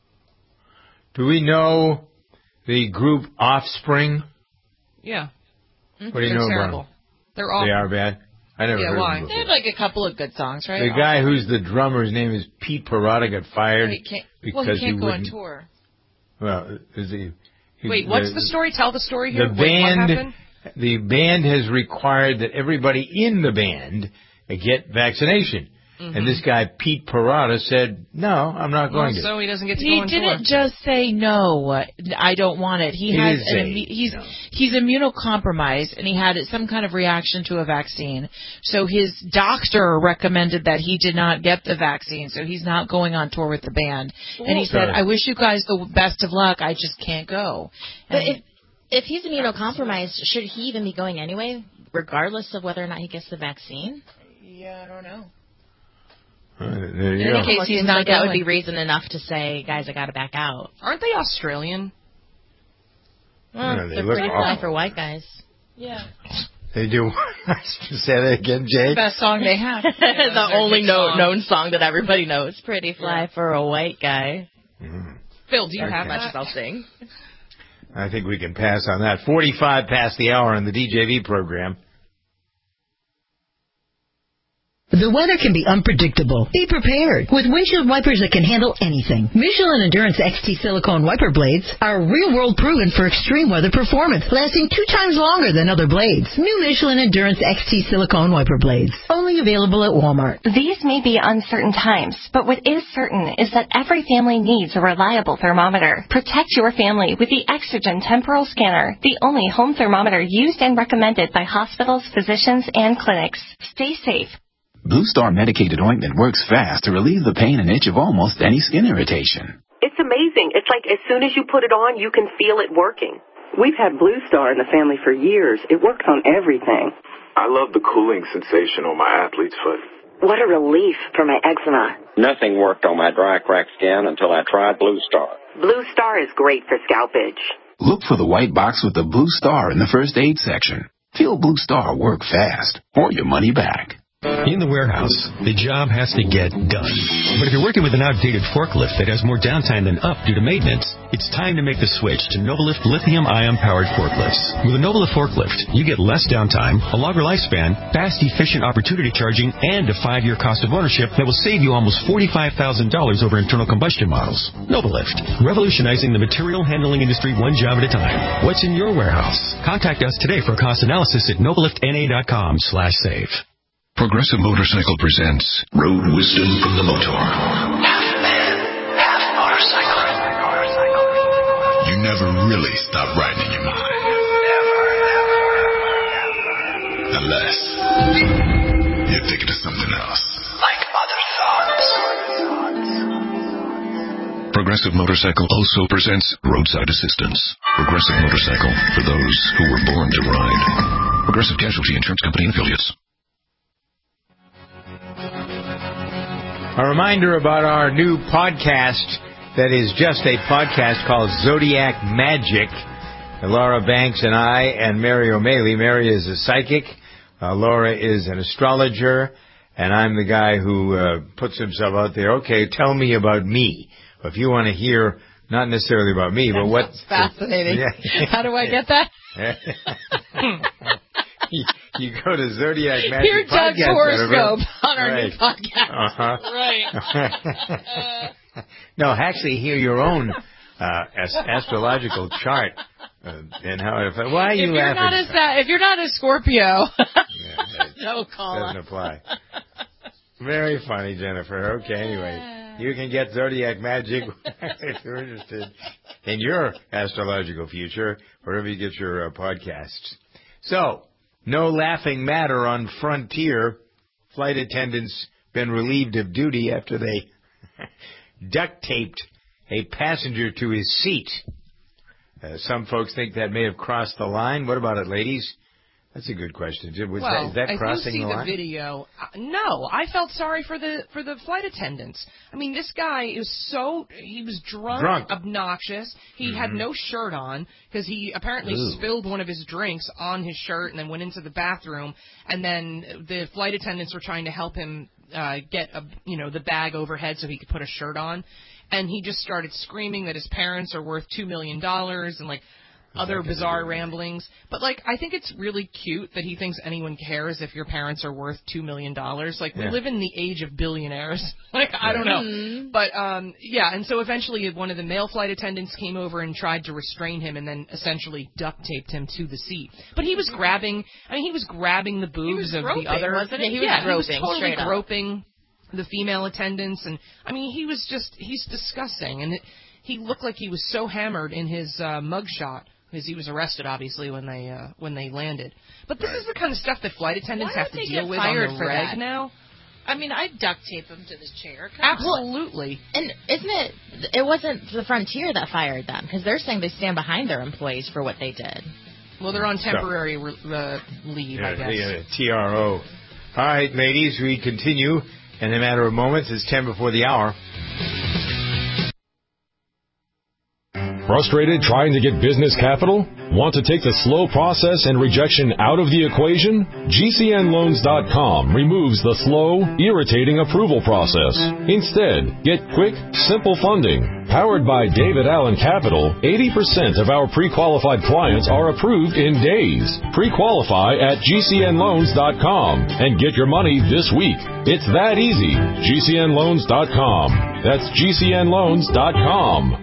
Do we know the group Offspring? Yeah. What do you They're know terrible. about them? They're awful. They are bad? I never Yeah, heard why? of them They before. had like a couple of good songs, right? The guy who's the drummer, his name is Pete Parada, got fired He can't, because well, he can't go on wouldn't. tour. Well, is he? he- Wait, what's the story? Tell the story here. The Wait, what band, happened? the band has required that everybody in the band get vaccination. Mhm. And this guy, Pete Parada, said, no, I'm not Well, going to. so he doesn't get to He go on didn't tour. just say no. I don't want it. He He has did an, say immu- he's no. he's immunocompromised, and he had some kind of reaction to a vaccine. So his doctor recommended that he did not get the vaccine. So he's not going on tour with the band. And he said, Well- "I wish you guys the best of luck. I just can't go." But And- if if he's immunocompromised, should he even be going anyway, regardless of whether or not he gets the vaccine? Yeah, I don't know. Uh, there you In go. any case, Well, he's he's not not that would going. be reason enough to say, guys, I got to back out. Aren't they Australian? Well, Yeah, they they're look pretty awful. fly for white guys. Yeah, They do. Say that again, Jay. the best song they have. the they're only good known, song. known song that everybody knows. Pretty fly for a white guy. Phil, do you That's have as much that? as I'll sing. I think we can pass on that. forty-five past the hour on the D J V program. The weather can be unpredictable. Be prepared with windshield wipers that can handle anything. Michelin Endurance X T silicone wiper blades are real-world proven for extreme weather performance, lasting two times longer than other blades. New Michelin Endurance X T silicone wiper blades, only available at Walmart. These may be uncertain times, but what is certain is that every family needs a reliable thermometer. Protect your family with the Exogen Temporal Scanner, the only home thermometer used and recommended by hospitals, physicians, and clinics. Stay safe. Blue Star medicated ointment works fast to relieve the pain and itch of almost any skin irritation. It's amazing. It's like as soon as you put it on, you can feel it working. We've had Blue Star in the family for years. It works on everything. I love the cooling sensation on my athlete's foot. What a relief for my eczema. Nothing worked on my dry, cracked skin until I tried Blue Star. Blue Star is great for scalp itch. Look for the white box with the Blue Star in the first aid section. Feel Blue Star work fast or your money back. In the warehouse, the job has to get done. But if you're working with an outdated forklift that has more downtime than up due to maintenance, it's time to make the switch to Novalift lithium-ion powered forklifts. With a Novalift forklift, you get less downtime, a longer lifespan, fast, efficient opportunity charging, and a five-year cost of ownership that will save you almost forty-five thousand dollars over internal combustion models. Novalift, revolutionizing the material handling industry one job at a time. What's in your warehouse? Contact us today for a cost analysis at novalifta dot com slash save. Progressive Motorcycle presents Road Wisdom from the Motor. Half man, half motorcycle. You never really stop riding in your mind. Never, never, never. Unless you're thinking of something else. Like other thoughts. Progressive Motorcycle also presents Roadside Assistance. Progressive Motorcycle for those who were born to ride. Progressive Casualty Insurance Company and Affiliates. A reminder about our new podcast that is just a podcast called Zodiac Magic. Laura Banks and I and Mary O'Malley. Mary is a psychic. Uh, Laura is an astrologer. And I'm the guy who uh, puts himself out there. Okay, tell me about me. If you want to hear, not necessarily about me, that but what... fascinating. Yeah. How do I get that? you, you go to Zodiac Magic Hear Doug's Podcast horoscope on our right. new podcast. Uh-huh. Right. uh, no, actually hear your own uh, as- astrological chart uh, and how it affects. Why are you if you're laughing? Not a sa- if you're not a Scorpio, yeah, no call. Doesn't apply. Very funny, Jennifer. Okay, anyway, you can get Zodiac Magic if you're interested in your astrological future, wherever you get your uh, podcasts. So, no laughing matter on Frontier. Flight attendants been relieved of duty after they duct taped a passenger to his seat. Uh, some folks think that may have crossed the line. What about it, ladies? That's a good question. Was well, that, is that I crossing see the line? the video. Uh, no, I felt sorry for the for the flight attendants. I mean, this guy is so he was drunk, drunk. obnoxious. He mm-hmm. had no shirt on because he apparently Ooh. spilled one of his drinks on his shirt and then went into the bathroom. And then the flight attendants were trying to help him uh, get a you know the bag overhead so he could put a shirt on. And he just started screaming that his parents are worth two million dollars and like. Other bizarre ramblings. But, like, I think it's really cute that he thinks anyone cares if your parents are worth two million dollars. Like, we yeah. live in the age of billionaires. like, I don't know. Mm-hmm. But, um, yeah, and so eventually one of the male flight attendants came over and tried to restrain him and then essentially duct taped him to the seat. But he was grabbing, I mean, he was grabbing the boobs of groping, the other. wasn't he? He was yeah, groping, he was totally straight up. groping the female attendants. And, I mean, he was just, he's disgusting. And it, he looked like he was so hammered in his uh, mugshot. Because he was arrested, obviously, when they uh, when they landed. But this right. is the kind of stuff that flight attendants Why have to they deal get with fired on the for reg that? now. I mean, I'd duct tape him to this chair. Come Absolutely. On. And isn't it? It wasn't the Frontier that fired them because they're saying they stand behind their employees for what they did. Well, they're on temporary so, uh, leave, yeah, I guess. The, uh, T R O. All right, ladies, we continue in a matter of moments. It's ten before the hour. Frustrated trying to get business capital? Want to take the slow process and rejection out of the equation? G C N loans dot com removes the slow, irritating approval process. Instead, get quick, simple funding. Powered by David Allen Capital, eighty percent of our pre-qualified clients are approved in days. Pre-qualify at G C N loans dot com and get your money this week. It's that easy. G C N loans dot com. That's G C N loans dot com.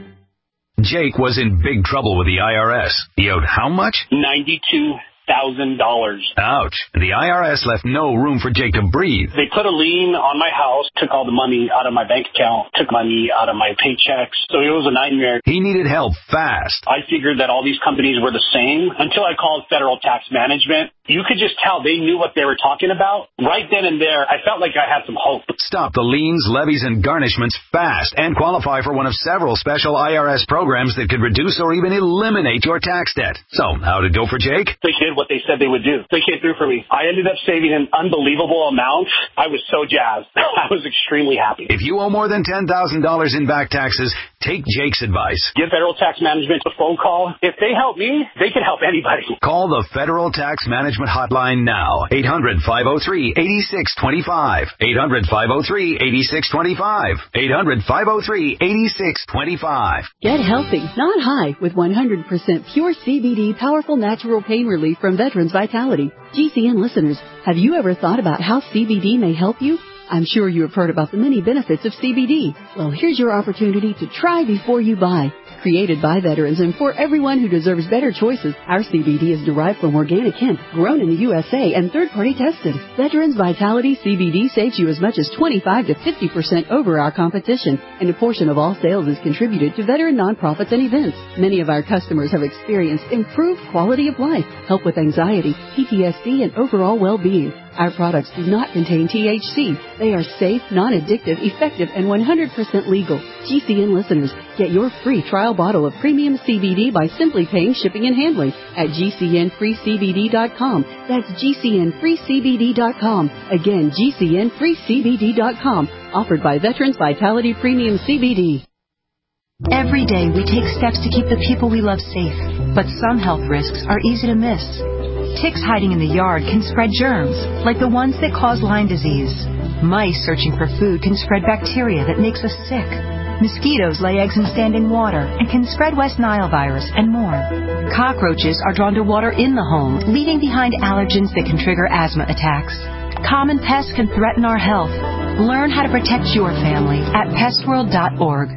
Jake was in big trouble with the I R S. He owed how much? ninety-two thousand dollars. Ouch. The I R S left no room for Jake to breathe. They put a lien on my house, took all the money out of my bank account, took money out of my paychecks. So it was a nightmare. He needed help fast. I figured that all these companies were the same until I called Federal Tax Management. You could just tell they knew what they were talking about. Right then and there, I felt like I had some hope. Stop the liens, levies, and garnishments fast and qualify for one of several special I R S programs that could reduce or even eliminate your tax debt. So, how'd it go for Jake? They did what they said they would do. They came through for me. I ended up saving an unbelievable amount. I was so jazzed. I was extremely happy. If you owe more than ten thousand dollars in back taxes, take Jake's advice. Give Federal Tax Management a phone call. If they help me, they can help anybody. Call the Federal Tax Management hotline now. eight hundred, five oh three, eight six two five. eight hundred, five oh three, eight six two five. eight hundred, five oh three, eight six two five. Get healthy, not high, with one hundred percent pure C B D powerful natural pain relief from Veterans Vitality. G C N listeners, have you ever thought about how C B D may help you? I'm sure you have heard about the many benefits of C B D. Well, here's your opportunity to try before you buy. Created by veterans and for everyone who deserves better choices, our C B D is derived from organic hemp, grown in the U S A and third-party tested. Veterans Vitality C B D saves you as much as twenty-five to fifty percent over our competition, and a portion of all sales is contributed to veteran nonprofits and events. Many of our customers have experienced improved quality of life, help with anxiety, P T S D, and overall well-being. Our products do not contain T H C. They are safe, non-addictive, effective, and one hundred percent legal. G C N listeners, get your free trial bottle of premium C B D by simply paying shipping and handling at G C N free C B D dot com. That's G C N free C B D dot com. Again, G C N free C B D dot com. Offered by Veterans Vitality Premium C B D. Every day we take steps to keep the people we love safe, but some health risks are easy to miss. Ticks hiding in the yard can spread germs, like the ones that cause Lyme disease. Mice searching for food can spread bacteria that makes us sick. Mosquitoes lay eggs in standing water and can spread West Nile virus and more. Cockroaches are drawn to water in the home, leaving behind allergens that can trigger asthma attacks. Common pests can threaten our health. Learn how to protect your family at pest world dot org.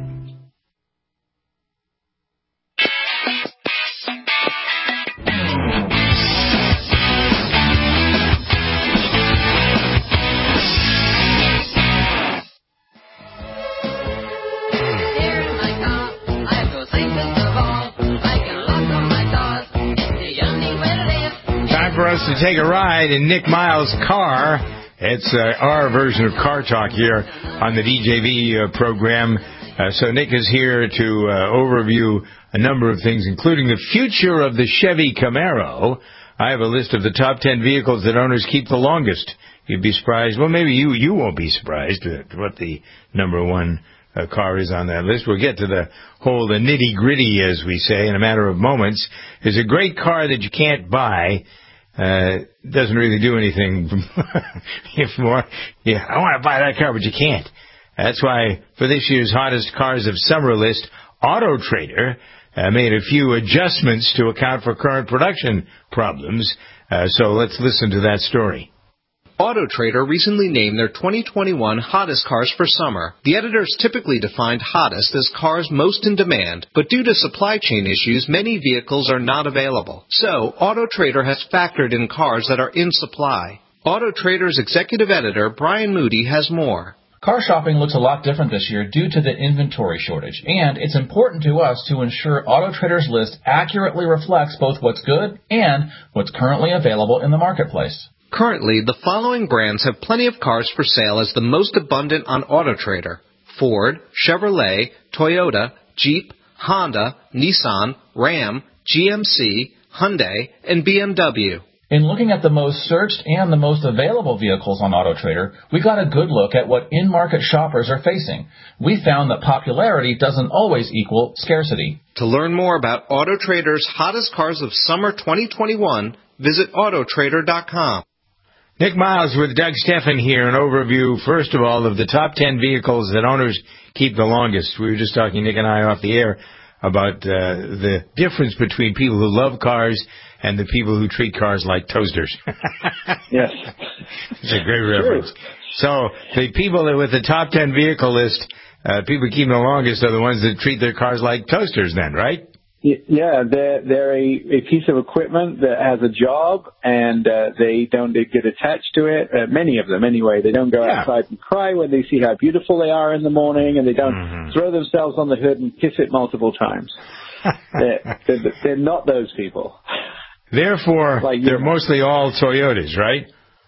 For us to take a ride in Nick Miles' car. It's uh, our version of Car Talk here on the D J V uh, program. Uh, so Nick is here to uh, overview a number of things, including the future of the Chevy Camaro. I have a list of the top ten vehicles that owners keep the longest. You'd be surprised. Well, maybe you you won't be surprised at what the number one uh, car is on that list. We'll get to the whole the nitty-gritty, as we say, in a matter of moments. There's a great car that you can't buy. Uh, doesn't really do anything. If more, yeah, I want to buy that car, but you can't. That's why for this year's hottest cars of summer list, Auto Trader uh, made a few adjustments to account for current production problems. Uh, so let's listen to that story. Auto Trader recently named their twenty twenty-one hottest cars for summer. The editors typically defined hottest as cars most in demand, but due to supply chain issues, many vehicles are not available. So, Auto Trader has factored in cars that are in supply. Auto Trader's executive editor, Brian Moody, has more. Car shopping looks a lot different this year due to the inventory shortage, and it's important to us to ensure Auto Trader's list accurately reflects both what's good and what's currently available in the marketplace. Currently, the following brands have plenty of cars for sale as the most abundant on Auto Trader: Ford, Chevrolet, Toyota, Jeep, Honda, Nissan, Ram, G M C, Hyundai, and B M W. In looking at the most searched and the most available vehicles on AutoTrader, we got a good look at what in-market shoppers are facing. We found that popularity doesn't always equal scarcity. To learn more about AutoTrader's hottest cars of summer twenty twenty-one, visit Auto Trader dot com. Nick Miles with Doug Steffen here, an overview, first of all, of the top ten vehicles that owners keep the longest. We were just talking, Nick and I, off the air about uh, the difference between people who love cars and the people who treat cars like toasters. Yes. It's a great reference. So the people that with the top ten vehicle list, uh, people who keep the longest are the ones that treat their cars like toasters then, right? Yeah, they're, they're a, a piece of equipment that has a job, and uh, they don't they get attached to it. Uh, many of them, anyway. They don't go yeah. outside and cry when they see how beautiful they are in the morning, and they don't mm-hmm. throw themselves on the hood and kiss it multiple times. they're, they're, they're not those people. Therefore, like, they're know. mostly all Toyotas, right?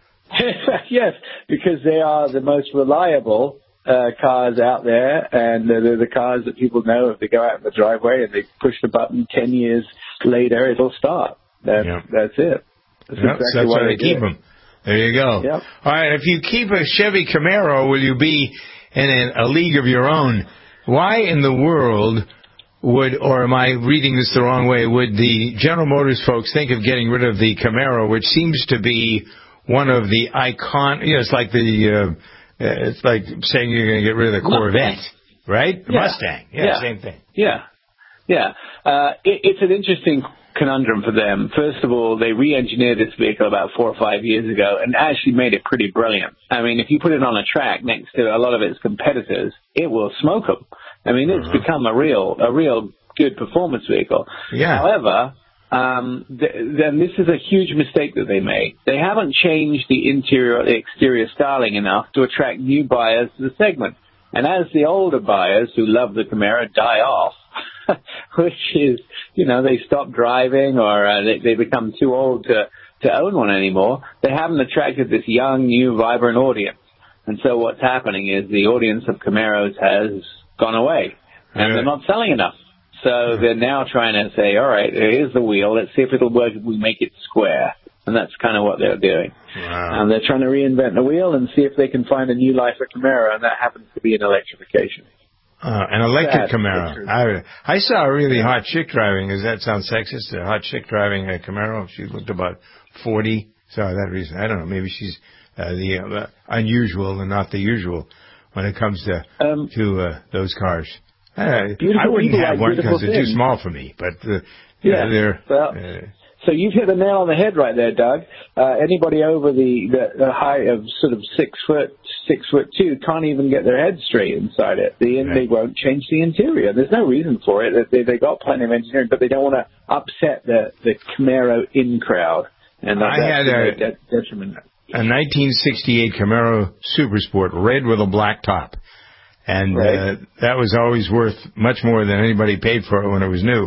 Yes, because they are the most reliable uh, cars out there, and they're the cars that people know if they go out in the driveway and they push the button, ten years later, it'll start. That, yep. That's it. That's yep, exactly so that's why they do. keep them. There you go. Yep. All right, if you keep a Chevy Camaro, will you be in a, a league of your own? Why in the world would, or am I reading this the wrong way, would the General Motors folks think of getting rid of the Camaro, which seems to be one of the icon, you know, it's like the, uh, it's like saying you're going to get rid of the Corvette, right? The yeah. Mustang. Yeah, yeah, same thing. Yeah, yeah. Uh, it, it's an interesting conundrum for them. First of all, they re-engineered this vehicle about four or five years ago and actually made it pretty brilliant. I mean, if you put it on a track next to a lot of its competitors, it will smoke them. I mean, it's uh-huh. become a real, a real good performance vehicle. Yeah. However, um, th- then this is a huge mistake that they made. They haven't changed the interior or the exterior styling enough to attract new buyers to the segment. And as the older buyers who love the Camaro die off, which is, you know, they stop driving or uh, they, they become too old to, to own one anymore, they haven't attracted this young, new, vibrant audience. And so what's happening is the audience of Camaros has gone away, and yeah. they're not selling enough. So they're now trying to say, all right, here's the wheel. Let's see if it'll work if we make it square. And that's kind of what they're doing. Wow. And they're trying to reinvent the wheel and see if they can find a new life for Camaro, and that happens to be an electrification. Uh, an electric Sad Camaro. I, I saw a really hot chick driving. Does that sound sexist? A hot chick driving a Camaro. She looked about forty. So that reason, I don't know. Maybe she's uh, the uh, unusual and not the usual when it comes to um, to uh, those cars. Uh, I wouldn't have one because they're too small for me. But uh, yeah, they're. Well, uh, so you've hit the nail on the head right there, Doug. Uh, anybody over the, the, the height of sort of six foot, six foot two can't even get their head straight inside it. The, right. They won't change the interior. There's no reason for it. They, they got plenty of engineering, but they don't want to upset the, the Camaro in crowd. And that, I had a, that detriment. a nineteen sixty-eight Camaro Super Sport, red with a black top. And right. uh, that was always worth much more than anybody paid for it when it was new,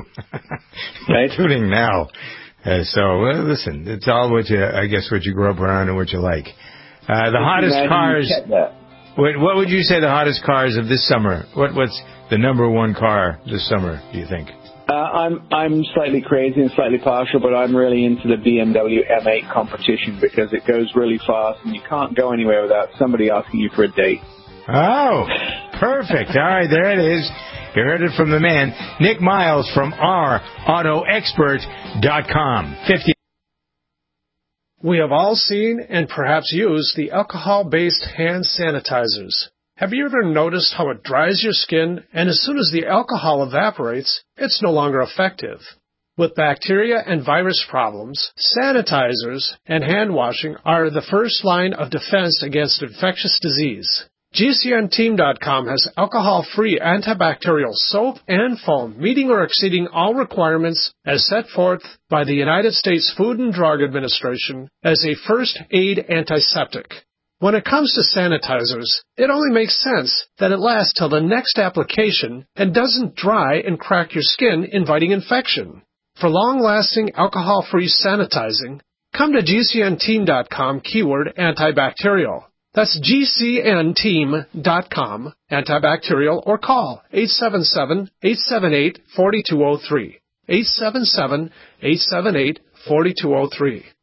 right. including now. Uh, so, well, listen, it's all what you, I guess, what you grew up around and what you like. Uh, the hottest cars, what, what would you say the hottest cars of this summer? What, what's the number one car this summer, do you think? Uh, I'm I'm slightly crazy and slightly partial, but I'm really into the B M W M eight competition because it goes really fast and you can't go anywhere without somebody asking you for a date. Oh, perfect. All right, there it is. You heard it from the man, Nick Miles from our auto expert dot com. fifty We have all seen and perhaps used the alcohol-based hand sanitizers. Have you ever noticed how it dries your skin, and as soon as the alcohol evaporates, it's no longer effective? With bacteria and virus problems, sanitizers and hand washing are the first line of defense against infectious disease. G C N team dot com has alcohol-free antibacterial soap and foam meeting or exceeding all requirements as set forth by the United States Food and Drug Administration as a first aid antiseptic. When it comes to sanitizers, it only makes sense that it lasts till the next application and doesn't dry and crack your skin, inviting infection. For long-lasting alcohol-free sanitizing, come to G C N team dot com keyword antibacterial. That's G C N team dot com, antibacterial, or call eight seven seven, eight seven eight, four two zero three, eight seven seven, eight seven eight, four two zero three.